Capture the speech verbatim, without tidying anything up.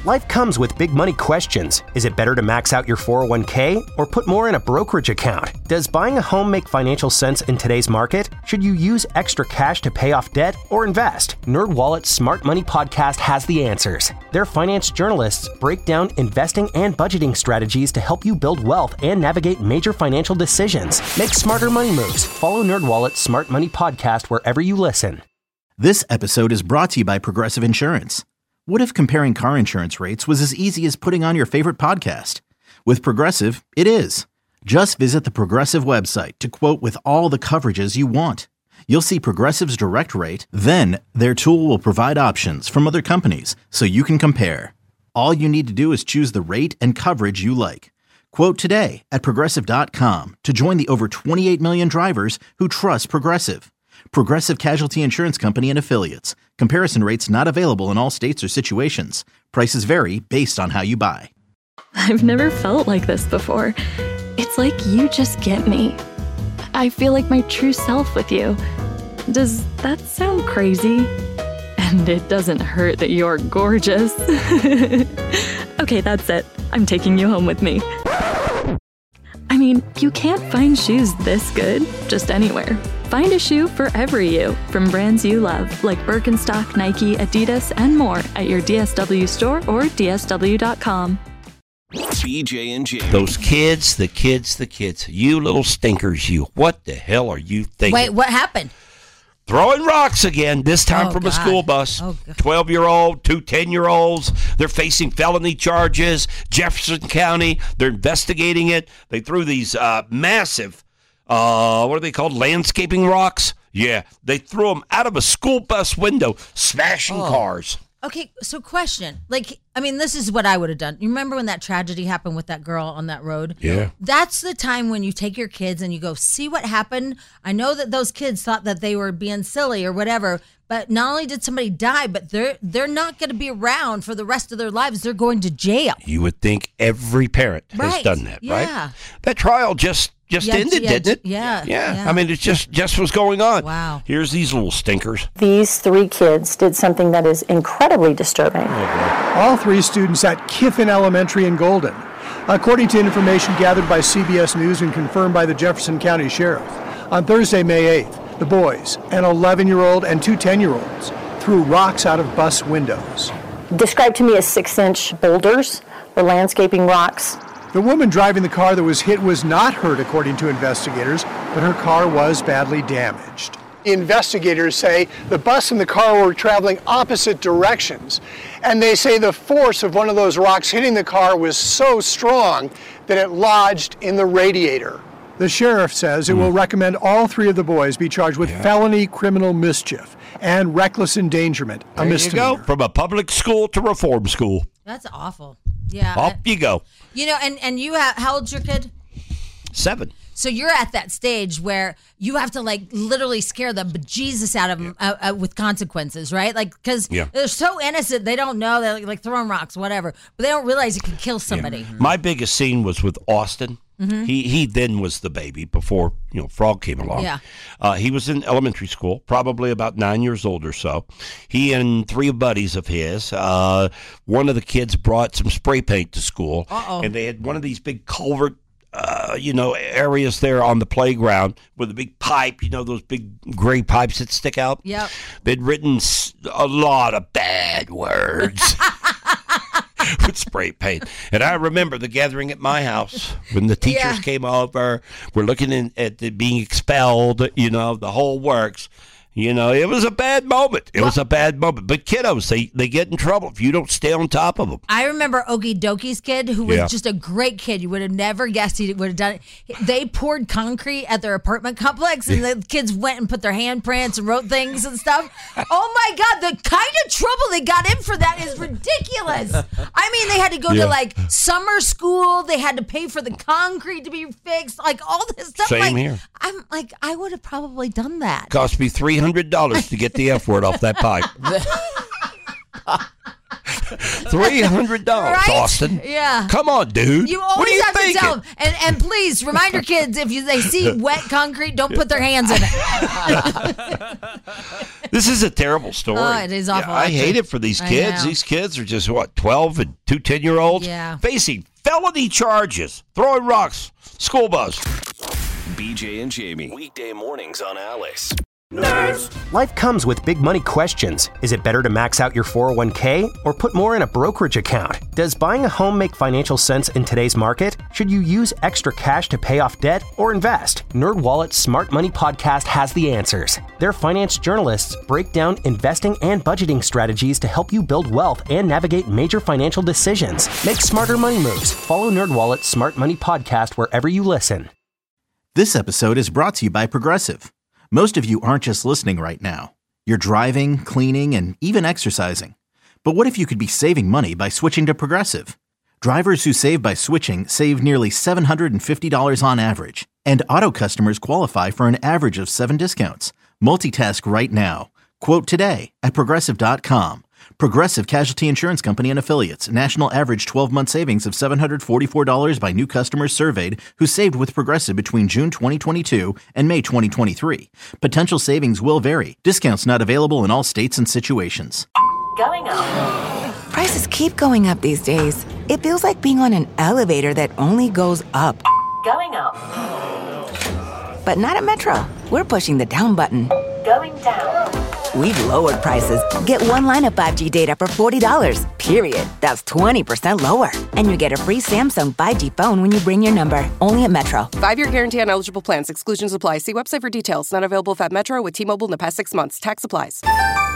Life comes with big money questions. Is it better to max out your four oh one k or put more in a brokerage account? Does buying a home make financial sense in today's market? Should you use extra cash to pay off debt or invest? NerdWallet's Smart Money Podcast has the answers. Their finance journalists break down investing and budgeting strategies to help you build wealth and navigate major financial decisions. Make smarter money moves. Follow NerdWallet's Smart Money Podcast wherever you listen. This episode is brought to you by Progressive Insurance. What if comparing car insurance rates was as easy as putting on your favorite podcast? With Progressive, it is. Just visit the Progressive website to quote with all the coverages you want. You'll see Progressive's direct rate, then their tool will provide options from other companies so you can compare. All you need to do is choose the rate and coverage you like. Quote today at Progressive dot com to join the over twenty-eight million drivers who trust Progressive. Progressive Casualty Insurance Company and Affiliates. Comparison rates not available in all states or situations. Prices vary based on how you buy. I've never felt like this before. It's like you just get me. I feel like my true self with you. Does that sound crazy? And it doesn't hurt that you're gorgeous. Okay, that's it. I'm taking you home with me. I mean, you can't find shoes this good just anywhere. Find a shoe for every you from brands you love, like Birkenstock, Nike, Adidas, and more at your D S W store or D S W dot com. B J and J. Those kids, the kids, the kids. You little stinkers, you. What the hell are you thinking? Wait, what happened? Throwing rocks again, this time oh, from God. a school bus. Oh, twelve-year-old, two ten-year-olds. They're facing felony charges. Jefferson County, they're investigating it. They threw these uh, massive, uh, what are they called, landscaping rocks? Yeah, they threw them out of a school bus window, smashing oh. cars. Okay, so question. Like, I mean, this is what I would have done. You remember when that tragedy happened with that girl on that road? Yeah. That's the time when you take your kids and you go, see what happened? I know that those kids thought that they were being silly or whatever, but not only did somebody die, but they're they're not going to be around for the rest of their lives. They're going to jail. You would think every parent right. has done that, yeah. right? That trial just just yeah, ended, yeah, didn't it? Yeah, yeah. Yeah. I mean, it's just, just what's going on. Wow. Here's these little stinkers. These three kids did something that is incredibly disturbing. All three students at Kiffin Elementary in Golden. According to information gathered by C B S News and confirmed by the Jefferson County Sheriff, on Thursday, May eighth, the boys, an eleven-year-old and two ten-year-olds, threw rocks out of bus windows. Described to me as six-inch boulders or landscaping rocks. The woman driving the car that was hit was not hurt, according to investigators, but her car was badly damaged. Investigators say the bus and the car were traveling opposite directions, and they say the force of one of those rocks hitting the car was so strong that it lodged in the radiator. The sheriff says it will recommend all three of the boys be charged with yeah. felony criminal mischief and reckless endangerment, a there misdemeanor. You go, from a public school to reform school. That's awful. Yeah. Up I, you go. You know, and, and you have, how old's your kid? Seven. So you're at that stage where you have to like literally scare the bejesus out of them yeah. uh, uh, with consequences, right? Like, because yeah. they're so innocent, they don't know, they're like, like throwing rocks, whatever, but they don't realize it can kill somebody. Yeah. My biggest scene was with Austin. Mm-hmm. He he then was the baby before, you know, Frog came along. Yeah. Uh, he was in elementary school, probably about nine years old or so. He and three buddies of his, uh, one of the kids brought some spray paint to school. Uh-oh. And they had one of these big culvert, uh, you know, areas there on the playground with a big pipe, you know, those big gray pipes that stick out. Yep. They'd written a lot of bad words. With spray paint. And I remember the gathering at my house when the teachers yeah. came over. We're looking in, at the being expelled, you know, the whole works. You know, it was a bad moment. It well, was a bad moment. But kiddos, they, they get in trouble if you don't stay on top of them. I remember Okie Doki's kid, who was yeah. just a great kid. You would have never guessed he would have done it. They poured concrete at their apartment complex, and the kids went and put their handprints and wrote things and stuff. Oh, my God. The kind of trouble they got in for that is ridiculous. I mean, they had to go yeah. to, like, summer school. They had to pay for the concrete to be fixed. Like, all this stuff. Same like, here. I'm like, I would have probably done that. Cost me three hundred dollars to get the F word off that pipe. three hundred dollars, right? Austin. Yeah. Come on, dude. You always what are you have thinking? to tell them. And, and please, remind your kids, if you, they see wet concrete, don't put their hands in it. This is a terrible story. Oh, it is awful. Yeah, I hate it for these kids. These kids are just, what, twelve and two ten-year-olds? Yeah. Facing felony charges, throwing rocks, school bus. B J and Jamie. Weekday mornings on Alice. Nerds. Life comes with big money questions. Is it better to max out your four oh one k or put more in a brokerage account? Does buying a home make financial sense in today's market? Should you use extra cash to pay off debt or invest? NerdWallet's Smart Money Podcast has the answers. Their finance journalists break down investing and budgeting strategies to help you build wealth and navigate major financial decisions. Make smarter money moves. Follow NerdWallet's Smart Money Podcast wherever you listen. This episode is brought to you by Progressive. Most of you aren't just listening right now. You're driving, cleaning, and even exercising. But what if you could be saving money by switching to Progressive? Drivers who save by switching save nearly seven hundred fifty dollars on average. And auto customers qualify for an average of seven discounts. Multitask right now. Quote today at Progressive dot com. Progressive Casualty Insurance Company and Affiliates. National average twelve-month savings of seven hundred forty-four dollars by new customers surveyed who saved with Progressive between June twenty twenty-two and May twenty twenty-three. Potential savings will vary. Discounts not available in all states and situations. Going up. Prices keep going up these days. It feels like being on an elevator that only goes up. Going up. But not at Metro. We're pushing the down button. Going down. We've lowered prices. Get one line of five G data for forty dollars, period. That's twenty percent lower. And you get a free Samsung five G phone when you bring your number. Only at Metro. Five-year guarantee on eligible plans. Exclusions apply. See website for details. Not available if at Metro with T-Mobile in the past six months. Tax applies.